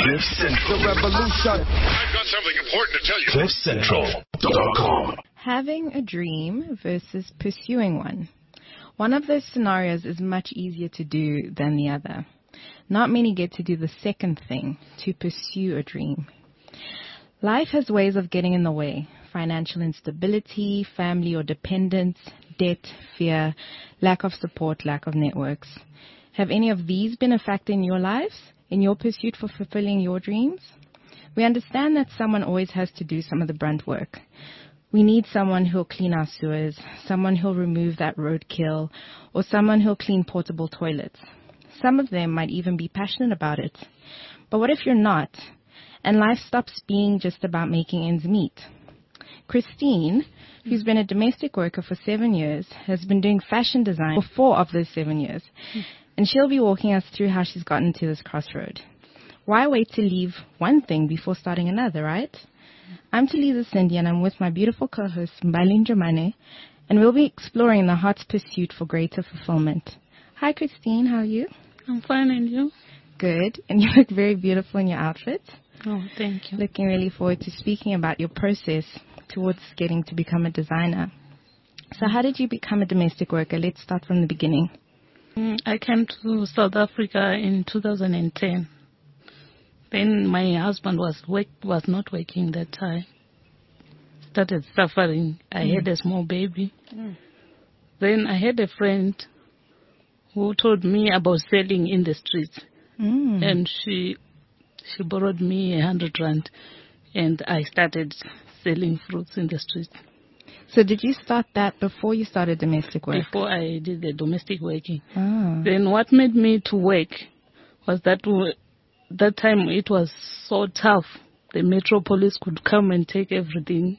The revolution. I've got something important to tell you. CliffCentral.com. Having a dream versus pursuing one. One of those scenarios is much easier to do than the other. Not many get to do the second thing, to pursue a dream. Life has ways of getting in the way. Financial instability, family or dependence, debt, fear, lack of support, lack of networks. Have any of these been a factor in your lives, in your pursuit for fulfilling your dreams? We understand that someone always has to do some of the brunt work. We need someone who'll clean our sewers, someone who'll remove that roadkill, or someone who'll clean portable toilets. Some of them might even be passionate about it. But what if you're not, and life stops being just about making ends meet? Christine, who's been a domestic worker for 7 years, has been doing fashion design for 4 of those 7 years. And she'll be walking us through how she's gotten to this crossroad. Why wait to leave one thing before starting another, right? I'm Taliza Cindy, and I'm with my beautiful co-host, Mbali Njamane, and we'll be exploring the heart's pursuit for greater fulfillment. Hi, Christine. How are you? I'm fine, and you? Good. And you look very beautiful in your outfit. Oh, thank you. Looking really forward to speaking about your process towards getting to become a designer. So how did you become a domestic worker? Let's start from the beginning. I came to South Africa in 2010. Then my husband was not working that time. Started suffering. I had a small baby. Then I had a friend who told me about selling in the streets. And she borrowed me 100 rand, and I started selling fruits in the streets. So did you start that before you started domestic work? Before I did the domestic working. Then what made me to work was that time it was so tough. The metropolis could come and take everything.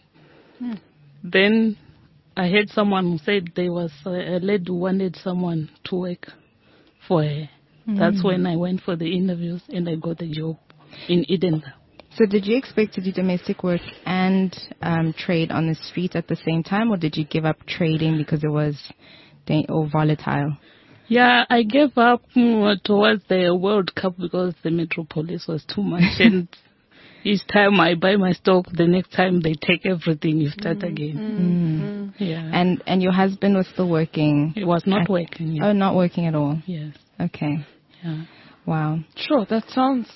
Then I heard someone who said there was a lady who wanted someone to work for her. That's when I went for the interviews and I got the job in Edinburgh. So did you expect to do domestic work and trade on the street at the same time, or did you give up trading because it was volatile? Yeah, I gave up towards the World Cup because the metropolis was too much. And each time I buy my stock, the next time they take everything, you start again. Yeah. And your husband was still working? He was not working. Oh, not working at all? Yes. Okay. Yeah. Wow. Sure, that sounds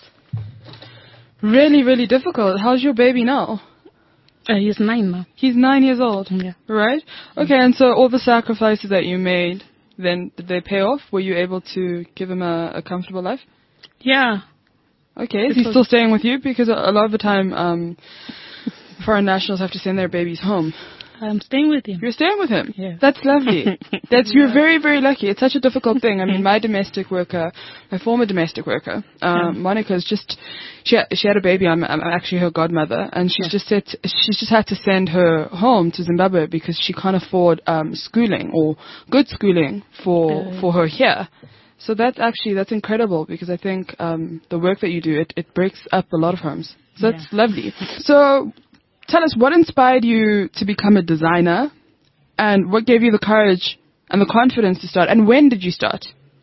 really, really difficult. How's your baby now? He's 9 now. He's 9 years old? Yeah. Right? Okay, and so all the sacrifices that you made, then did they pay off? Were you able to give him a comfortable life? Yeah. Okay, is he still staying with you? Because a lot of the time, foreign nationals have to send their babies home. I'm staying with him. You're staying with him? Yeah. That's lovely. You're very, very lucky. It's such a difficult thing. I mean, my former domestic worker, Monica's she had a baby. I'm actually her godmother, and she's just had to send her home to Zimbabwe because she can't afford schooling or good schooling for her here. So that's incredible, because I think the work that you do, it breaks up a lot of homes. So that's lovely. So tell us, what inspired you to become a designer, and what gave you the courage and the confidence to start, and when did you start?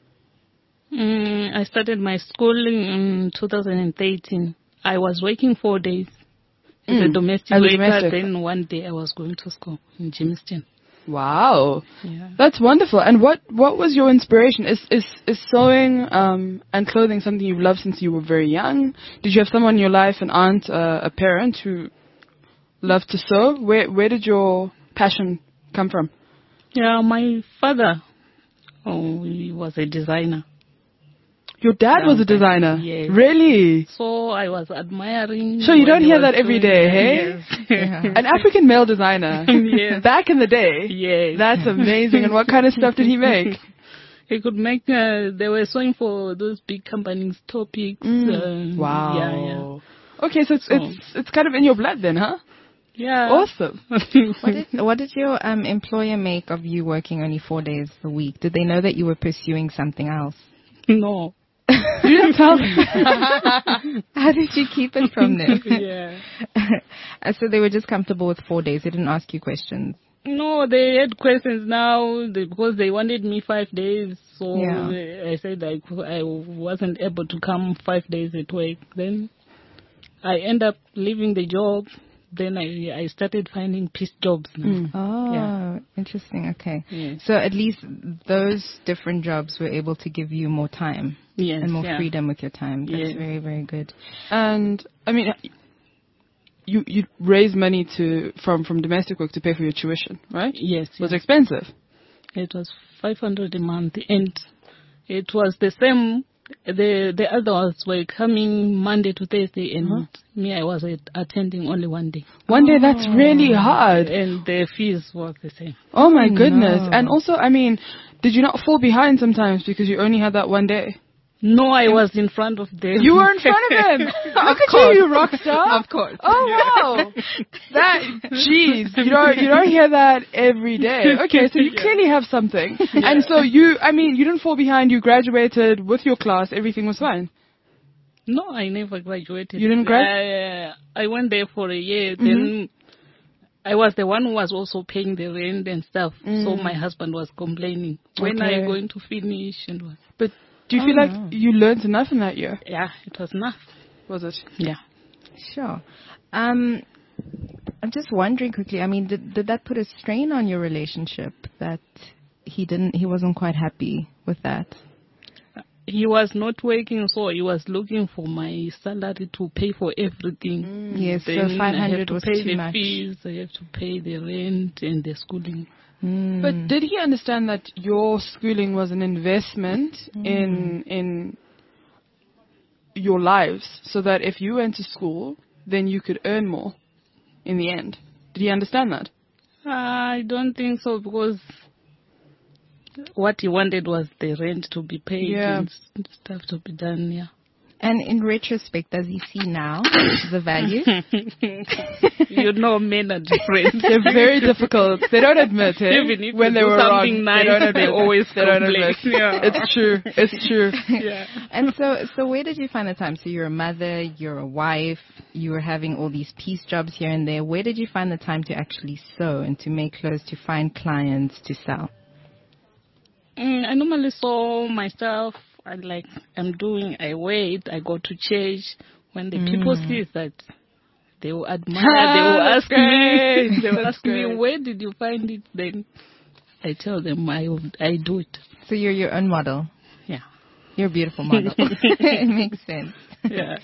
I started my schooling in 2013. I was working 4 days as a domestic worker. Then one day I was going to school in Jamestown. Wow. Yeah. That's wonderful. And what was your inspiration? Is sewing and clothing something you've loved since you were very young? Did you have someone in your life, an aunt, a parent who loved to sew? Where did your passion come from? Yeah, my father, he was a designer. Your dad was a designer? Yes. Really? So I was admiring. So you don't hear that every day, hey? Yes. An African male designer. Yes. Back in the day? Yes. That's amazing. And what kind of stuff did he make? He could make, they were sewing for those big companies, Topics. Wow. Yeah. Okay, so it's kind of in your blood then, huh? Yeah. Awesome. What did your employer make of you working only 4 days a week? Did they know that you were pursuing something else? No. You didn't tell them. How did you keep it from them? Yeah. So they were just comfortable with 4 days. They didn't ask you questions. No, they had questions now because they wanted me 5 days. So I said I wasn't able to come 5 days at work. Then I end up leaving the job. Then I started finding piece jobs now. Oh, interesting. Okay. Yes. So at least those different jobs were able to give you more time and more freedom with your time. That's very, very good. And, I mean, you raise money from domestic work to pay for your tuition, right? Yes. Was it expensive? It was 500 a month, and it was the same. The others were coming Monday to Thursday, and me, I was attending only one day. One day, that's really hard. And the fees were the same. Oh my goodness. No. And also, I mean, did you not fall behind sometimes because you only had that one day? No, I was in front of them. You were in front of him. Look at you rock star. Of course. Oh wow. Jeez, you don't hear that every day. Okay, so you clearly have something. Yeah. And so you didn't fall behind. You graduated with your class. Everything was fine. No, I never graduated. You didn't graduate? I went there for a year. Then I was the one who was also paying the rent and stuff. So my husband was complaining. When are you going to finish? But do you feel like you learned enough in that year? Yeah, it was enough. Was it? Yeah. Sure. I'm just wondering quickly, I mean, did that put a strain on your relationship that he wasn't quite happy with that? He was not working, so he was looking for my salary to pay for everything. Yes, then so 500 was too much. I have to pay the fees, I have to pay the rent and the schooling. But did he understand that your schooling was an investment in your lives, so that if you went to school, then you could earn more in the end? Did he understand that? I don't think so, because what he wanted was the rent to be paid and stuff to be done, And in retrospect, does he see now the value? You know, men are different. They're very difficult. They don't admit it. Even if when they were something wrong, nice, they always complain. It's true. It's true. Yeah. And so where did you find the time? So you're a mother, you're a wife, you were having all these piece jobs here and there. Where did you find the time to actually sew and to make clothes, to find clients, to sell? I normally sew myself. I wait, I go to church. When the people see that, they will admire, they will ask me, where did you find it? Then I tell them I do it. So you're your own model? Yeah. You're a beautiful model. It makes sense. Yeah.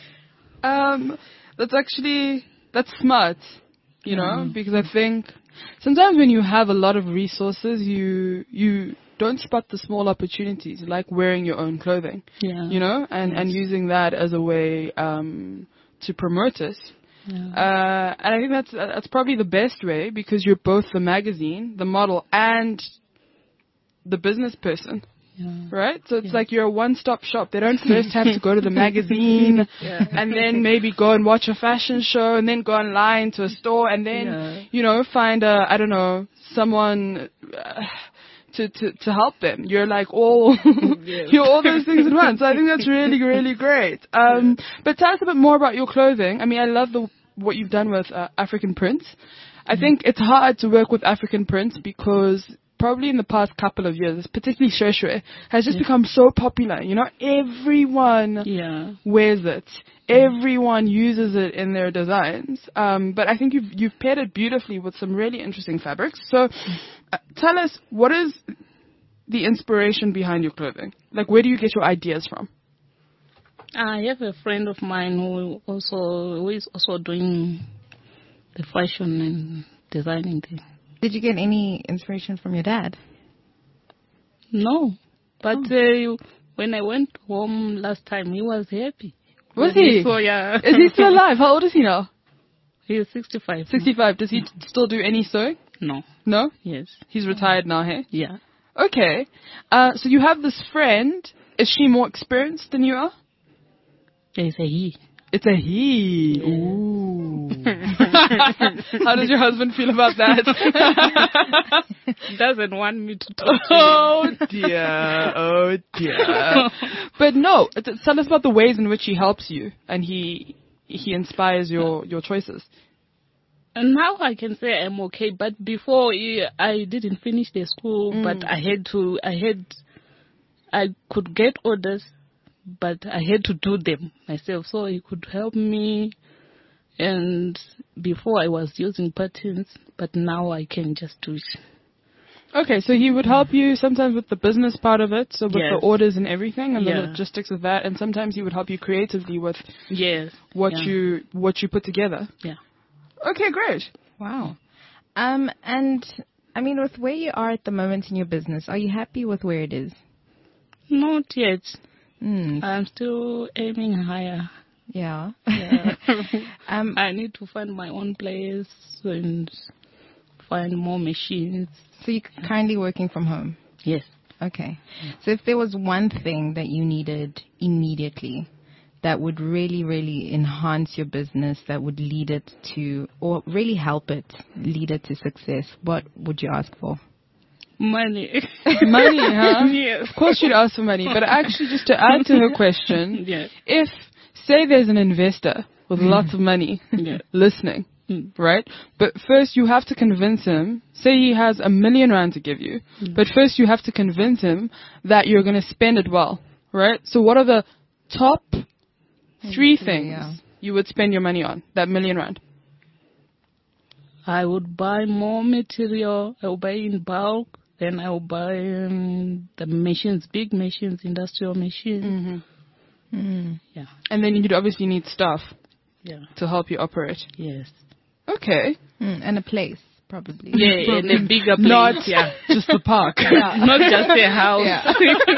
That's smart, you know, because I think sometimes when you have a lot of resources, you don't spot the small opportunities, like wearing your own clothing, you know, and using that as a way to promote it. Yeah. And I think that's probably the best way, because you're both the magazine, the model, and the business person. Yeah. Right? So it's like you're a one-stop shop. They don't first have to go to the magazine and then maybe go and watch a fashion show and then go online to a store and then, you know, find someone to help them. You're like you're all those things at once. So I think that's really, really great. But tell us a bit more about your clothing. I mean, I love what you've done with African prints. I think it's hard to work with African prints because probably in the past couple of years, particularly Shweshwe, has just become so popular. You know, everyone wears it. Everyone uses it in their designs. But I think you've paired it beautifully with some really interesting fabrics. So tell us, what is the inspiration behind your clothing? Like, where do you get your ideas from? I have a friend of mine who is also doing the fashion and designing thing. Did you get any inspiration from your dad? No. But when I went home last time, he was happy. Was he? So, yeah. Is he still alive? How old is he now? He is 65. 65. Does he still do any sewing? No. No? Yes. He's retired now, hey? Yeah. Okay. So you have this friend. Is she more experienced than you are? It's a he. It's a he. Yeah. Ooh. How does your husband feel about that? He doesn't want me to talk. Oh dear. Oh dear. But no, tell us about the ways in which he helps you and he inspires your choices. And now I can say I'm okay, but before I didn't finish the school, but I could get orders, but I had to do them myself, so he could help me. And before I was using patterns, but now I can just do it. Okay, so he would help you sometimes with the business part of it, so with Yes. the orders and everything, and the Yeah. logistics of that, and sometimes he would help you creatively with Yes. what Yeah. you put together. Yeah. Okay, great. Wow. And I mean, with where you are at the moment in your business, are you happy with where it is? Not yet. Mm, I'm still aiming higher. yeah. Yeah. um, I need to find my own place and find more machines. so you're currently working from home. Yes. Okay. So if there was one thing that you needed immediately that would really, really enhance your business, that would lead it to, or really help it lead it to success, what would you ask for? Money. Money, huh? Yes. Of course you'd ask for money, but actually just to add to her question, Yeah. if, say there's an investor with lots of money Yeah. listening, right? But first you have to convince him, say he has R1 million to give you, but first you have to convince him that you're going to spend it well, right? So what are the top 3 things Yeah. you would spend your money on, that R1 million? I would buy more material. I will buy in bulk. Then I will buy the machines, big machines, industrial machines. Yeah. And then you'd obviously need staff Yeah. to help you operate. Yes. Okay. And a place, probably. Yeah, in a bigger place. Not Yeah. just the park. Not just a house.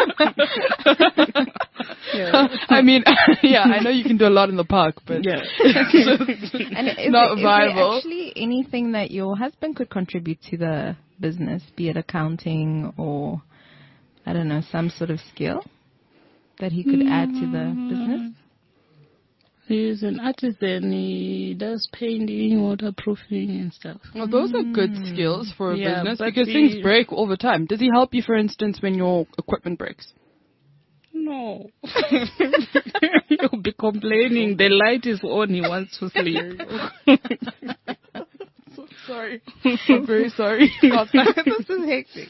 Yeah. I mean, yeah, I know you can do a lot in the park, but Yeah. And is Not there viable. actually anything that your husband could contribute to the business, be it accounting or, I don't know, some sort of skill that he could add to the business? He's an artisan. He does painting, waterproofing, and stuff. well, those are good skills for a Yeah, business but because things break all the time. Does he help you, for instance, when your equipment breaks? No. He'll be complaining. The light is on. He wants to sleep. Sorry. I'm very sorry. This is hectic.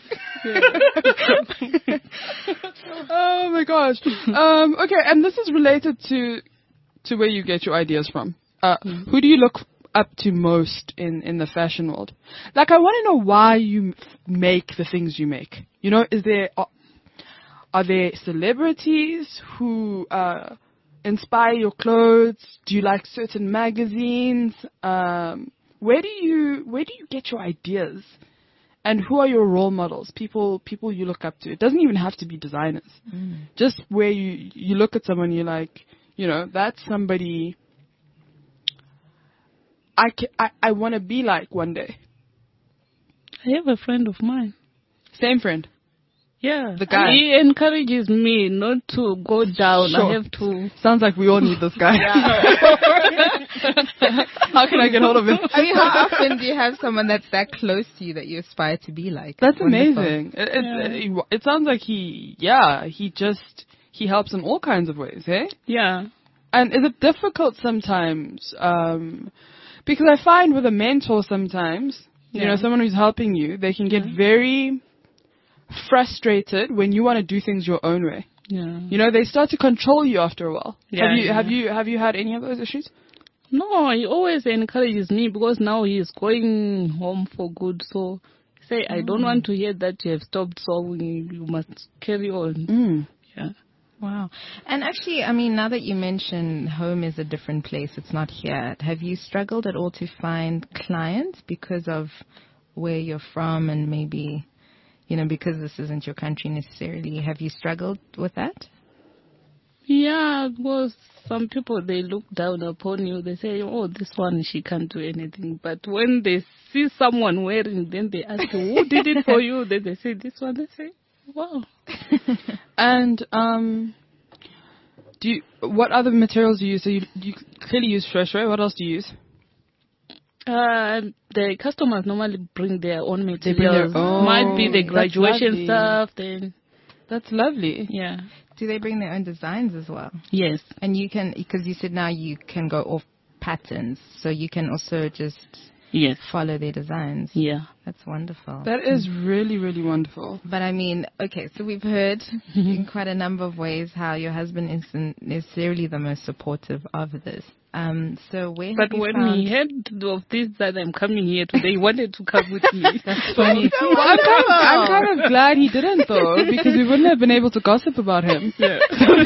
Oh my gosh. Okay, and this is related to where you get your ideas from. Who do you look up to most in the fashion world? Like, I want to know why you make the things you make. You know, are there celebrities who inspire your clothes? Do you like certain magazines? Where do you get your ideas? And who are your role models? People you look up to. It doesn't even have to be designers. Just where you look at someone, you're like, you know, that's somebody I want to be like one day. I have a friend of mine. Same friend. Yeah. The guy. He encourages me not to go down. Sure. I have to. Sounds like we all need this guy. How can I get hold of him? I mean, how often do you have someone that's that close to you that you aspire to be like? That's Wonderful. amazing. It sounds like he helps in all kinds of ways, eh? Yeah. And is it difficult sometimes? Because I find with a mentor sometimes, you know, someone who's helping you, they can get very frustrated when you want to do things your own way. Yeah. You know, they start to control you after a while. Yeah, Have you had any of those issues? No, he always encourages me because now he is going home for good. So, say, I don't want to hear that you have stopped sewing. You must carry on. Yeah. Wow. And actually, I mean, now that you mention home is a different place, it's not here. Have you struggled at all to find clients because of where you're from and maybe, you know, because this isn't your country necessarily? Have you struggled with that? Yeah, because some people, they look down upon you. They say, oh, this one, she can't do anything. But when they see someone wearing, then they ask you, who did it for you? Then they say, this one. They say, wow. And what other materials do you use? So you clearly use Shweshwe. What else do you use? The customers normally bring their own materials. They bring their own. Might be the That's graduation lovely. stuff. Then That's lovely. yeah. Do they bring their own designs as well? Yes. And you can, because you said now you can go off patterns, so you can also just Yes. follow their designs. Yeah. That's wonderful. That is really, really wonderful. But I mean, okay, so we've heard in quite a number of ways how your husband isn't necessarily the most supportive of this. So where But have you when found... he heard of this that I'm coming here today, he wanted to come with me. That's funny. Well, I'm kind of glad he didn't, though, because we wouldn't have been able to gossip about him. Yeah.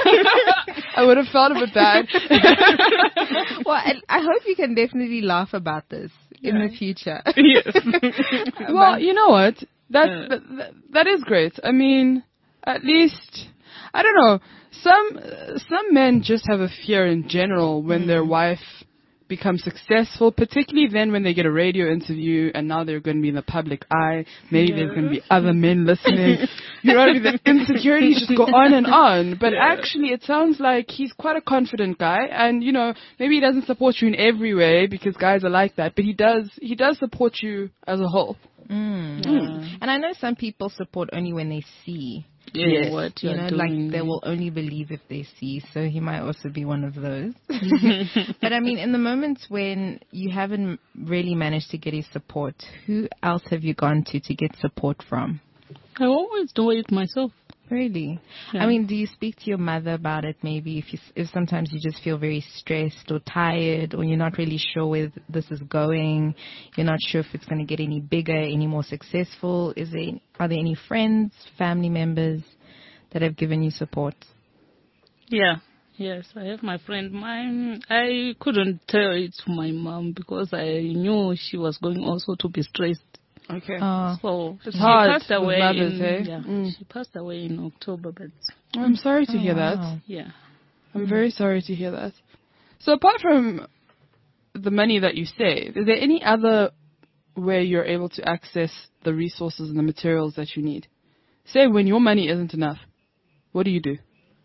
I would have felt a bit bad. Well, I hope you can definitely laugh about this in the future. Yes. Well, you know what? That is great. I mean, at least, I don't know. Some men just have a fear in general when their wife becomes successful, particularly then when they get a radio interview and now they're going to be in the public eye. Maybe there's going to be other men listening. You know what I mean? The insecurities just go on and on. But actually, it sounds like he's quite a confident guy, and you know, maybe he doesn't support you in every way because guys are like that. But he does support you as a whole. And I know some people support only when they see. Yes. What You you're know, doing. like they will only believe if they see. So he might also be one of those. But I mean, in the moments when you haven't really managed to get his support, who else have you gone to get support from? I always do it myself. Really? Yeah. I mean, do you speak to your mother about it maybe if sometimes you just feel very stressed or tired or you're not really sure where this is going, you're not sure if it's going to get any bigger, any more successful? Are there any friends, family members that have given you support? Yeah. Yes, I have my friend. I couldn't tell it to my mom because I knew she was going also to be stressed. Okay. So It's she hard passed with away. mothers, eh? She passed away in October, but I'm sorry to hear that. Wow. yeah. I'm very sorry to hear that. So apart from the money that you save, is there any other way you're able to access the resources and the materials that you need? Say when your money isn't enough, what do you do?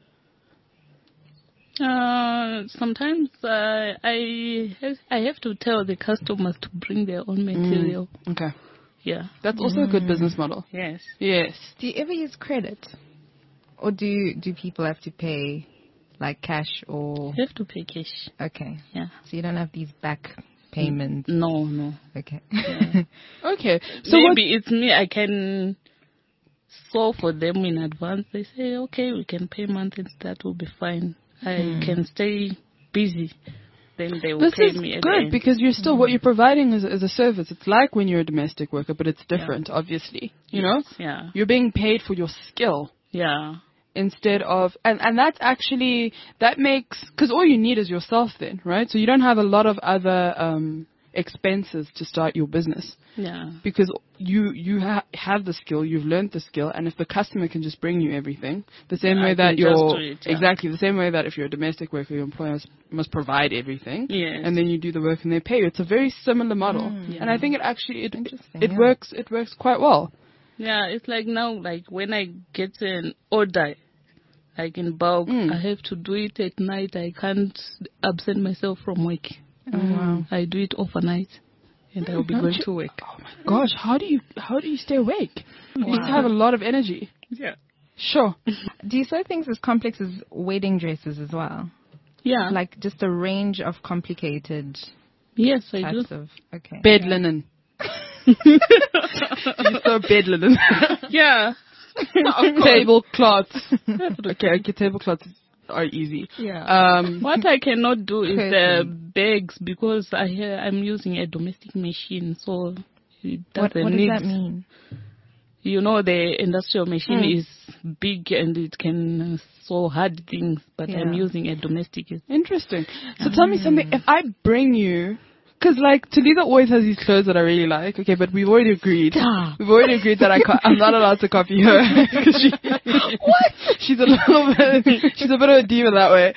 Sometimes I have to tell the customers to bring their own material. Okay. Yeah. That's also a good business model. Yes. Yes. Do you ever use credit? Or do people have to pay like cash or... You have to pay cash. Okay. Yeah. So you don't have these back payments? No. Okay. Okay. So maybe it's me. I can sew for them in advance. They say, okay, we can pay monthly. That will be fine. I can stay busy. Then they will pay me This at is the good end. because you're still what you're providing is a service. It's like when you're a domestic worker, but it's different, obviously. You know, Yeah. you're being paid for your skill Yeah. instead of, and that's actually that makes because all you need is yourself then, right? So you don't have a lot of other expenses to start your business Yeah. because you have the skill, you've learned the skill, and if the customer can just bring you everything, the same way I that can just you're do it, yeah. exactly the same way that if you're a domestic worker, your employer must provide everything, Yes. and then you do the work and they pay you. It's a very similar model, and I think it actually Interesting, it yeah. works. It works quite well. Yeah, it's like now, like when I get an order, like in bulk, I have to do it at night. I can't absent myself from work. Oh, wow. I do it overnight, and I'll be going to work. Oh my gosh, how do you stay awake? You need to have a lot of energy. Yeah. Sure. Do you sew things as complex as wedding dresses as well? Yeah. Like just a range of complicated Yes, I do. types of... Okay. Bed linen. You sew bed linen. Yeah. Tablecloths. Okay, tablecloths are easy. Yeah. What I cannot do is the Curtains. bags because I'm using a domestic machine, so it What doesn't does need. that mean? You know, the industrial machine is big and it can sew hard things, but I'm Yeah. using a domestic. Interesting. So tell me something. If I bring you, because like Talita always has these clothes that I really like. Okay, but we've already agreed. We've already agreed that I'm not allowed to copy her. 'Cause she's a little bit. She's a bit of a diva that way.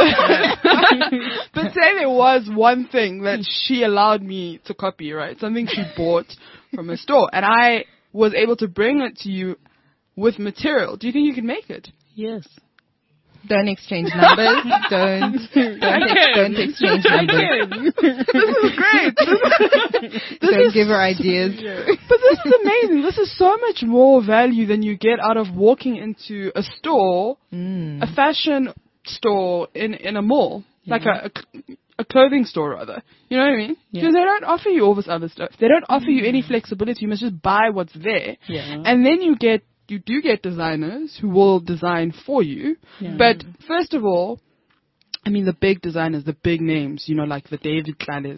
But say there was one thing that she allowed me to copy, right? Something she bought from a store, and I was able to bring it to you with material. Do you think you can make it? Yes. Don't exchange numbers. don't exchange numbers. This is great. Don't give her ideas. But this is amazing. This is so much more value than you get out of walking into a store, a fashion store in a mall, like a clothing store rather. You know what I mean? Because they don't offer you all this other stuff. They don't offer you any flexibility. You must just buy what's there. Yeah. And then you do get designers who will design for you. Yeah. But first of all, I mean, the big designers, the big names, you know, like the David Kleiners,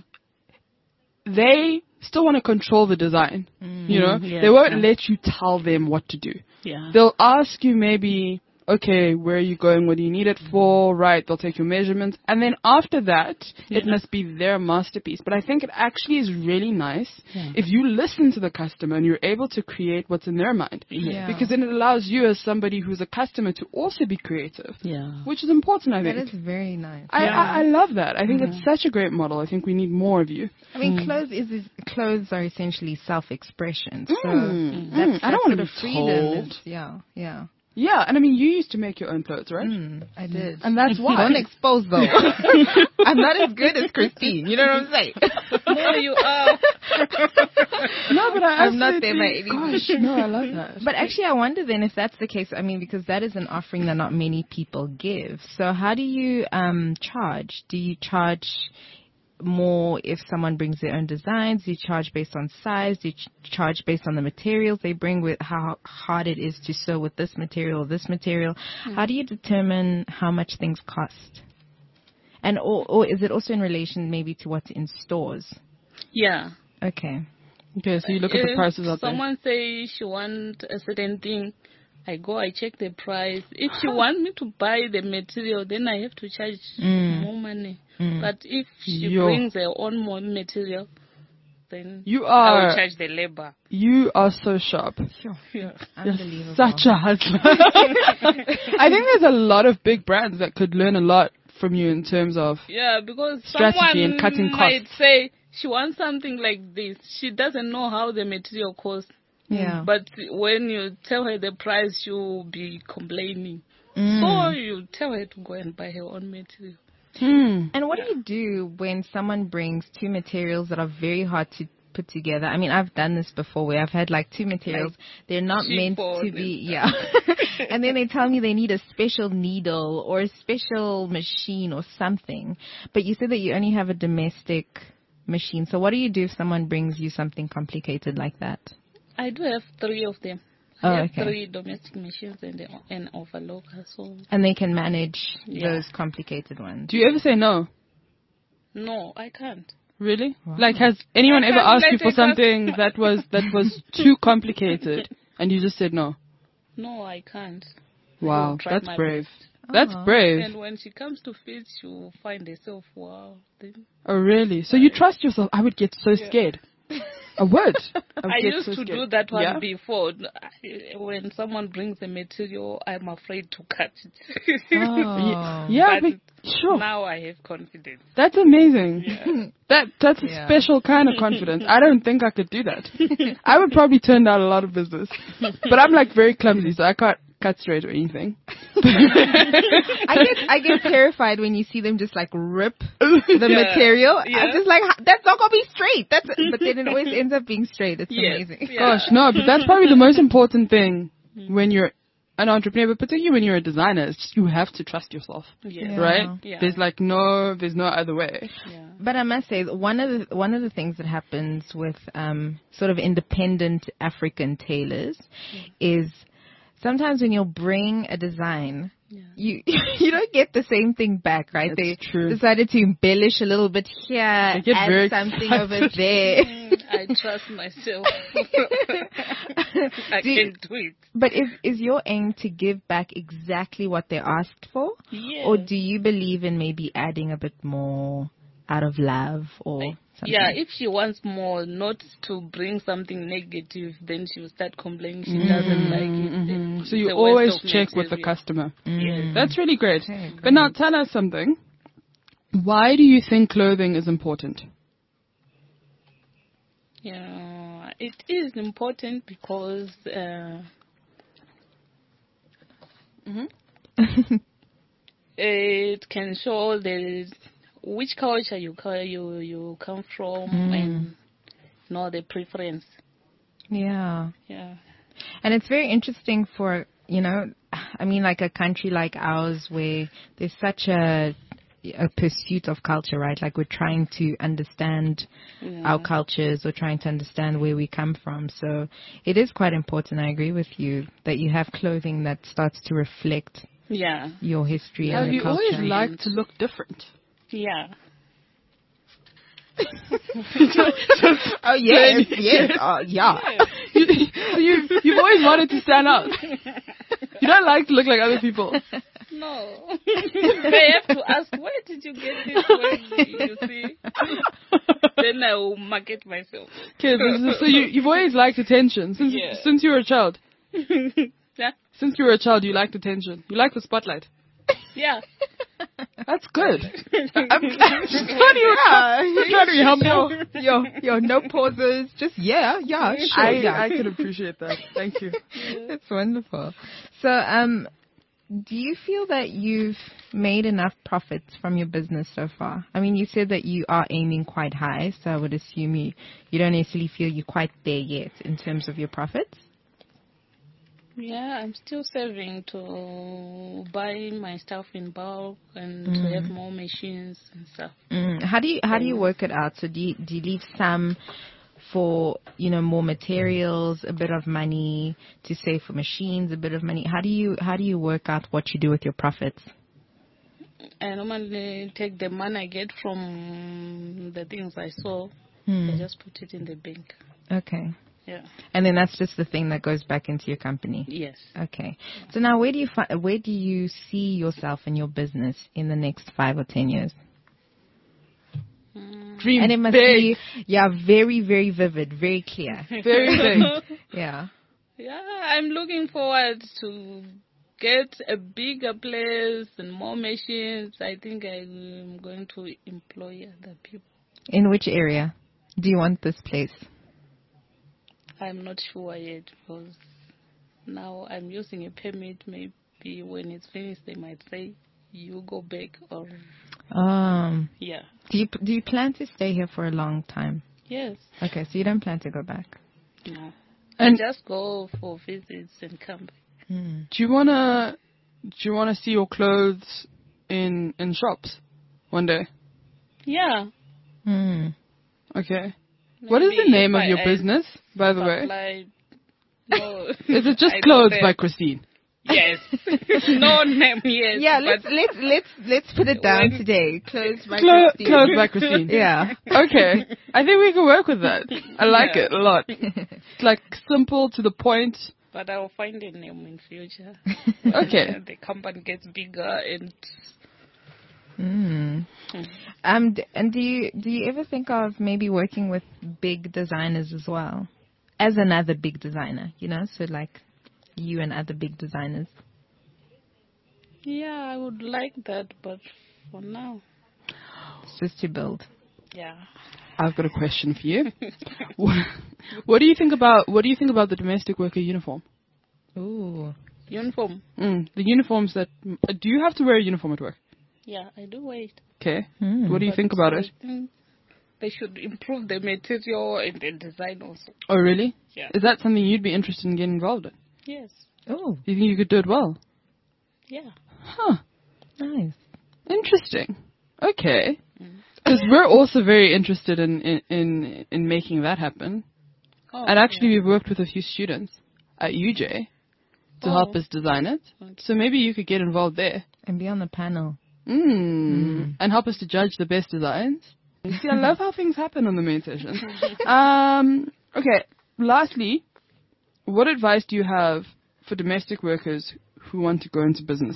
they still want to control the design. You know, they won't let you tell them what to do. Yeah. They'll ask you maybe, okay, where are you going? What do you need it for? Right, they'll take your measurements. And then after that, it must be their masterpiece. But I think it actually is really nice if you listen to the customer and you're able to create what's in their mind. Yeah. Because then it allows you as somebody who's a customer to also be creative. Yeah. Which is important, I think. That is very nice. I love that. I think it's such a great model. I think we need more of you. I mean, clothes are essentially self-expression. So I don't want to be freedom. told. Yeah. Yeah, and I mean, you used to make your own clothes, right? I did. And that's why. Don't expose though. I'm not as good as Christine. You know what I'm saying? No, you are. No, but I'm not there by any means. Gosh, no, I love that. But actually, I wonder then if that's the case. I mean, because that is an offering that not many people give. So how do you charge? Do you charge more if someone brings their own designs? Do you charge based on size? Do you charge based on the materials they bring, with how hard it is to sew with this material or this material? How do you determine how much things cost? And or is it also in relation maybe to what's in stores? Yeah. Okay. Okay, so you look at the prices out there. Someone say she want a certain thing, I go, I check the price. If she want me to buy the material, then I have to charge more money. But if she brings her own more material, then I will charge the labor. You are so sharp. Yeah. Unbelievable. Such a hustler. I think there's a lot of big brands that could learn a lot from you in terms of because strategy someone and cutting might costs. say she wants something like this. She doesn't know how the material costs. Yeah. But when you tell her the price, she'll be complaining. So you tell her to go and buy her own material. And what do you do when someone brings two materials that are very hard to put together? I mean, I've done this before where I've had like two materials. They're not meant to be, and then they tell me they need a special needle or a special machine or something. But you said that you only have a domestic machine. So what do you do if someone brings you something complicated like that? I do have 3 of them. I have 3 domestic machines and an overlocker. So. And they can manage those complicated ones. Do you ever say no? No, I can't. Really? Wow. Like, has anyone ever asked you for something that was too complicated and you just said no? No, I can't. Wow, that's brave. That's brave. And when she comes to fit, she'll find herself, wow. Oh, really? So you trust yourself? I would get so scared. I would. I used to do that one before. When someone brings the material, I'm afraid to cut it. But sure. Now I have confidence. That's amazing. That's a special kind of confidence. I don't think I could do that. I would probably turn down a lot of business. But I'm like very clumsy, so I can't cut straight or anything. I get terrified when you see them just like rip the material. Yeah. I'm just like, that's not gonna be straight. But then it always ends up being straight. It's amazing. Yeah. Gosh, no, but that's probably the most important thing when you're an entrepreneur, but particularly when you're a designer. It's just you have to trust yourself, right? Yeah. There's no other way. Yeah. But I must say, one of the things that happens with sort of independent African tailors is sometimes when you'll bring a design, you don't get the same thing back, right? That's true. Decided to embellish a little bit here, add something over there. I trust myself. I can do it. But is your aim to give back exactly what they asked for? Yeah. Or do you believe in maybe adding a bit more out of love or something? Yeah, if she wants more, not to bring something negative, then she will start complaining she doesn't like it. So you always check with the customer. Yes. That's really great. But now tell us something. Why do you think clothing is important? Yeah, it is important because it can show which culture you come from and know the preference. Yeah. Yeah. And it's very interesting for, I mean, like a country like ours where there's such a a pursuit of culture, right? Like we're trying to understand our cultures or trying to understand where we come from. So it is quite important. I agree with you that you have clothing that starts to reflect your history and your culture. You always like to look different. Yeah. Oh yes, yes, yeah. You've always wanted to stand out. You don't like to look like other people. No. They have to ask, where did you get this word, you see? Then I will market myself. Okay, so you've always liked attention since you were a child. Yeah. Since you were a child, you liked attention. You liked the spotlight. Yeah. That's good. I'm just trying to be humble. Yo, no pauses. Just sure. I can appreciate that. Thank you. That's wonderful. So, do you feel that you've made enough profits from your business so far? I mean, you said that you are aiming quite high, so I would assume you don't necessarily feel you're quite there yet in terms of your profits. Yeah, I'm still saving to buy my stuff in bulk and to have more machines and stuff. How do you work it out? So do you leave some for more materials, a bit of money to save for machines, a bit of money? How do you work out what you do with your profits? I normally take the money I get from the things I sold. I just put it in the bank. Okay. Yeah. And then that's just the thing that goes back into your company. Yes. Okay. So now, where do you see yourself in your business in the next 5 or 10 years? Dream and it must big. be very, very vivid, very clear. Very big. Yeah. Yeah, I'm looking forward to get a bigger place and more machines. I think I'm going to employ other people. In which area do you want this place? I'm not sure yet because now I'm using a permit. Maybe when it's finished, they might say you go back or. Yeah. Do you plan to stay here for a long time? Yes. Okay, so you don't plan to go back? No. And just go for visits and come back. Do you wanna see your clothes in shops one day? Yeah. Okay. Maybe what is the name of your business, by the way? No. Is it just Clothes by Christine? Yes. No name, yes. Yeah, let's put it down today. Clothes by Christine. Clothes by Christine. Yeah. Okay. I think we can work with that. I like it a lot. It's like simple to the point. But I'll find a name in future. Okay. The company gets bigger and. And do you ever think of maybe working with big designers as well, as another big designer? So like you and other big designers. Yeah, I would like that, but for now, it's just to build. Yeah. I've got a question for you. What do you think about the domestic worker uniform? Ooh, uniform. The uniforms that do you have to wear a uniform at work? Yeah, I do wear it. Okay. What do you think about it? They should improve the material and the design also. Oh, really? Yeah. Is that something you'd be interested in getting involved in? Yes. Oh. Do you think you could do it well? Yeah. Huh. Nice. Interesting. Okay. Because we're also very interested in making that happen. Oh, and actually, we've worked with a few students at UJ to help us design it. Okay. So maybe you could get involved there. And be on the panel. And help us to judge the best designs. You see, I love how things happen on the main session. Okay, lastly, what advice do you have for domestic workers who want to go into business?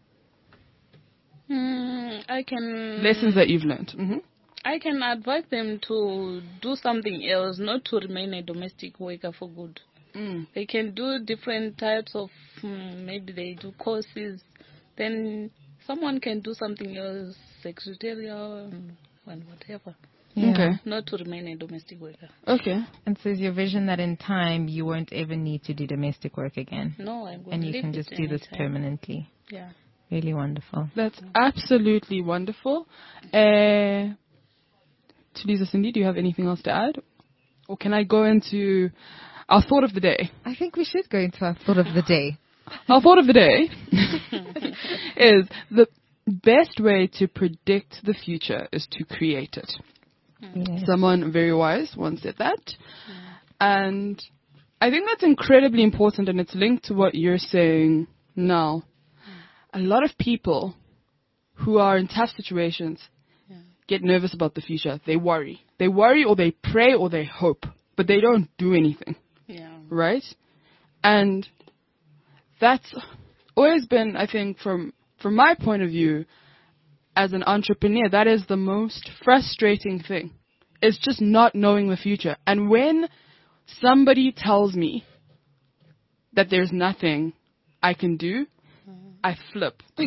Lessons that you've learned. I can advise them to do something else, not to remain a domestic worker for good. They can do different types of, maybe they do courses, then someone can do something else, secretarial and whatever. Yeah. Okay. Not to remain a domestic worker. Okay. And so is your vision that in time you won't ever need to do domestic work again? No, I'm going and to you can just do this permanently. Yeah. Really wonderful. That's absolutely wonderful. Tulisa Cindy, do you have anything else to add? Or can I go into our thought of the day? I think we should go into our thought of the day. Our thought of the day is best way to predict the future is to create it. Yes. Someone very wise once said that. And I think that's incredibly important, and it's linked to what you're saying now. A lot of people who are in tough situations get nervous about the future. They worry. They worry, or they pray, or they hope, but they don't do anything. Yeah. Right? And that's always been, I think, from my point of view, as an entrepreneur, that is the most frustrating thing. It's just not knowing the future. And when somebody tells me that there's nothing I can do, I flip. We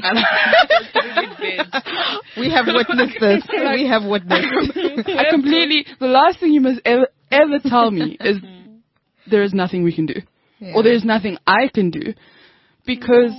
have witnessed this. We have witnessed. I completely, the last thing you must ever tell me is there is nothing we can do. Yeah. Or there's nothing I can do. Because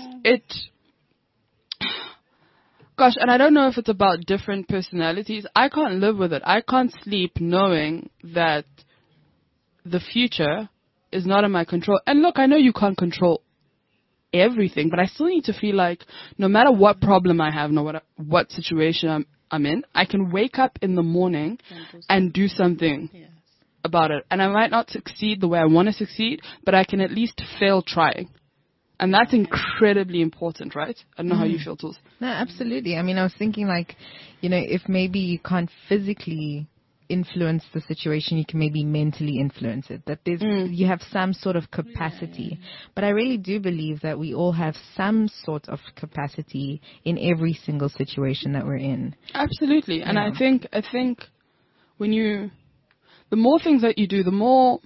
gosh, and I don't know if it's about different personalities. I can't live with it. I can't sleep knowing that the future is not in my control. And look, I know you can't control everything, but I still need to feel like no matter what problem I have, no matter what situation I'm in, I can wake up in the morning and do something about it. And I might not succeed the way I want to succeed, but I can at least fail trying. And that's incredibly important, right? I don't know how you feel, Tools. No, absolutely. I mean, I was thinking like, if maybe you can't physically influence the situation, you can maybe mentally influence it. That there's, you have some sort of capacity. But I really do believe that we all have some sort of capacity in every single situation that we're in. Absolutely. And I think when the more things that you do, the more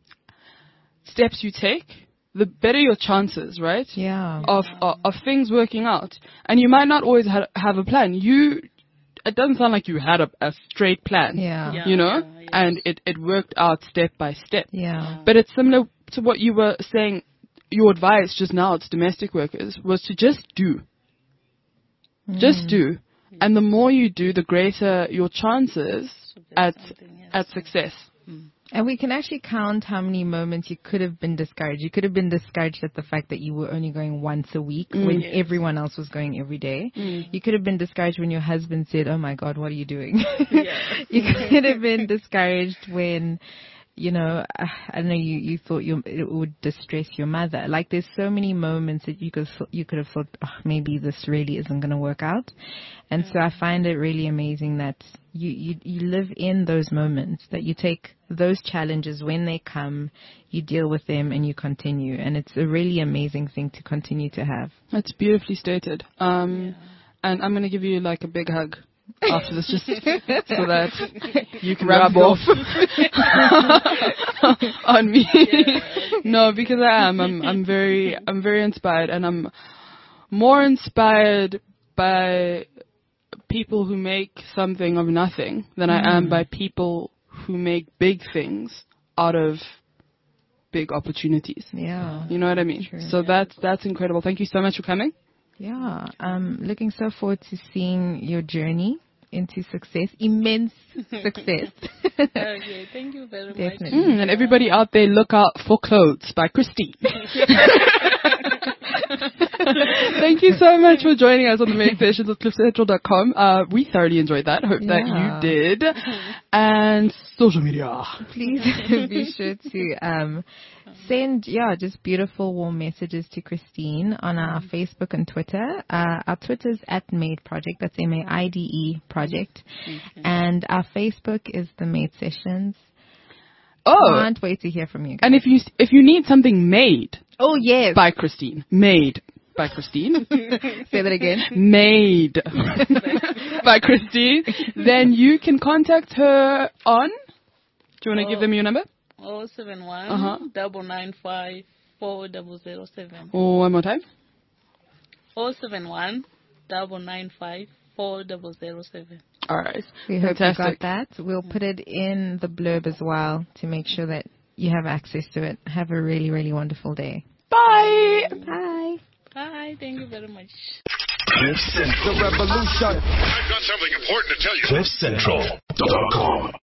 steps you take, the better your chances, right? Yeah. Of things working out. And you might not always have a plan. It doesn't sound like you had a straight plan. Yeah. And it worked out step by step. Yeah. But it's similar to what you were saying, your advice just now to domestic workers was to just do. Just do. And the more you do, the greater your chances at success. And we can actually count how many moments you could have been discouraged. You could have been discouraged at the fact that you were only going once a week when everyone else was going every day. You could have been discouraged when your husband said, "Oh my God, what are you doing?" You could have been discouraged when, I don't know, you thought it would distress your mother. Like there's so many moments that you could have thought, maybe this really isn't going to work out. And so I find it really amazing that you live in those moments, that you take those challenges when they come, you deal with them and you continue. And it's a really amazing thing to continue to have. That's beautifully stated. And I'm going to give you like a big hug after this, just so that you can rub off on me. No, because I'm very inspired, and I'm more inspired by people who make something of nothing than I am by people who make big things out of big opportunities. Yeah. You know what I mean? True. So that's incredible. Thank you so much for coming. Yeah, I'm looking so forward to seeing your journey into success, immense success. Okay, thank you very much. And everybody out there, look out for Clothes by Christine. Thank you so much for joining us on the main sessions of cliffcentral.com. We thoroughly enjoyed that. Hope that you did. And social media. Please be sure to send, just beautiful, warm messages to Christine on our Facebook and Twitter. Our Twitter's @Made Project. That's MAIDE Project. And our Facebook is The Made Sessions. Oh. Can't wait to hear from you guys. And if you need something made. Oh, yes. By Christine. Made by Christine. Say that again. Made by Christine. Then you can contact her on. Do you want to give them your number? 071 995 4007. Oh, one more time. 071 995 4007. All right. We hope you got that. We'll put it in the blurb as well to make sure that you have access to it. Have a really, really wonderful day. Bye. Bye. Bye. Thank you very much. The revolution. I've got something important to tell you. CliffCentral.com